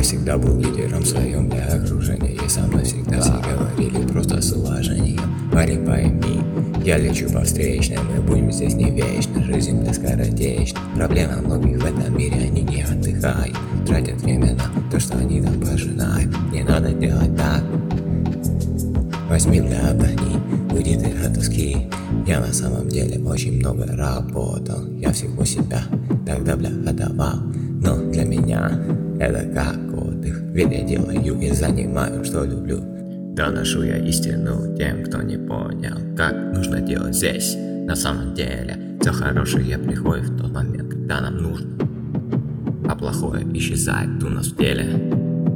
всегда был лидером в своем для окружения, и со мной всегда все говорили просто с уважением. Парень, пойми, я лечу по встречной, мы будем здесь не вечно, жизнь для скоротечна. Проблема многих в этом мире, они не отдыхают, тратят время на то, что они там пожинают. Не надо делать так, возьми для отдохни, уйди ты от тоски. Я на самом деле очень много работал, я всего себя тогда, бля, отдавал. Но для меня это как отдых, ведь я делаю и занимаю, что люблю. Доношу я истину тем, кто не понял, как нужно делать здесь. На самом деле, все хорошее приходит в тот момент, когда нам нужно, а плохое исчезает у нас в теле.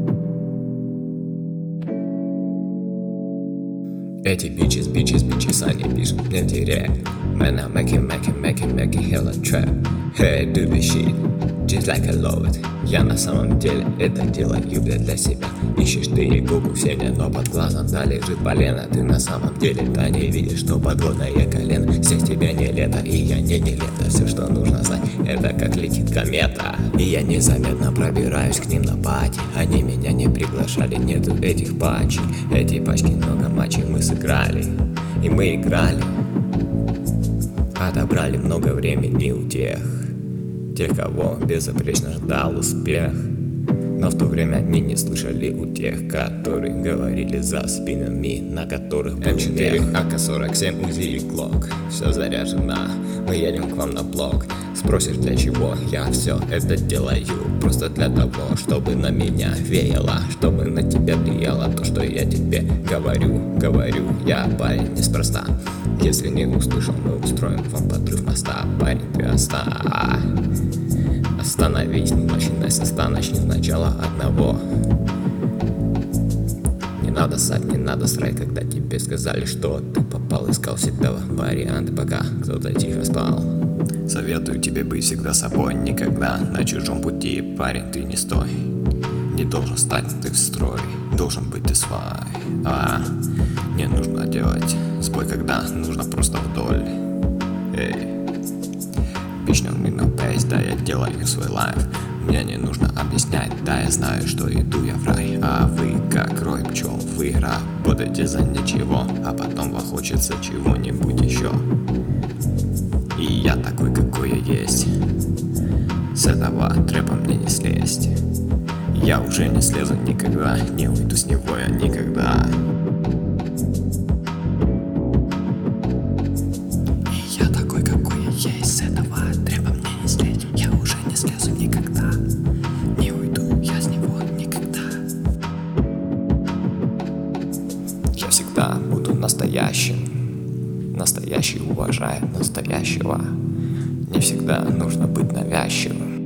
Эти bitches, они пишут мне директ. Man, I make it hella trap. Hey, do this shit, just like I love it. Я на самом деле это делаю для себя. Ищешь ты Егоку в сене, но под глазом да лежит полено. Ты на самом деле-то не видишь, что подводное колено. Здесь тебя не лето, и я не лето. Все, что нужно знать, это как летит комета. И я незаметно пробираюсь к ним на пати. Они меня не приглашали, нету этих патчей. Эти пачки много матчей мы сыграли, и мы играли. Отобрали много времени у тех, кого безупречно ждал успех. Но в то время они не слышали у тех, которые говорили за спинами, на которых был М4, АК-47, УЗИ и ГЛОК. Все заряжено, мы едем к вам на блок. Спросишь, для чего я все это делаю? Просто для того, чтобы на меня веяло, чтобы на тебя влияло то, что я тебе говорю. Я парень неспроста. Если не услышал, мы устроим вам подрыв моста. Парень, ты остановись, начинай со 100, начни сначала одного. Не надо ссать, не надо срать, когда тебе сказали, что ты попал. Искал всегда варианты, пока кто-то тихо спал. Советую тебе быть всегда собой, никогда на чужом пути, парень, ты не стой. Не должен стать ты в строй, должен быть ты свой. Не нужно делать сбой, когда нужно просто вдоль. Бичнем me no pace, да, я делаю свой лайф. Мне не нужно объяснять, да, я знаю, что иду я в рай. А вы, как рой пчел, вы работаете за ничего, а потом вам хочется чего-нибудь еще. И я такой, какой я есть. С этого трэпа мне не слезть. Я уже не слезу никогда, не уйду с него я никогда. И я такой, какой я есть. С этого трэпа мне не слезть. Я уже не слезу никогда, не уйду я с него никогда. Я всегда буду настоящим. Настоящий уважает настоящего. Не всегда нужно быть навязчивым.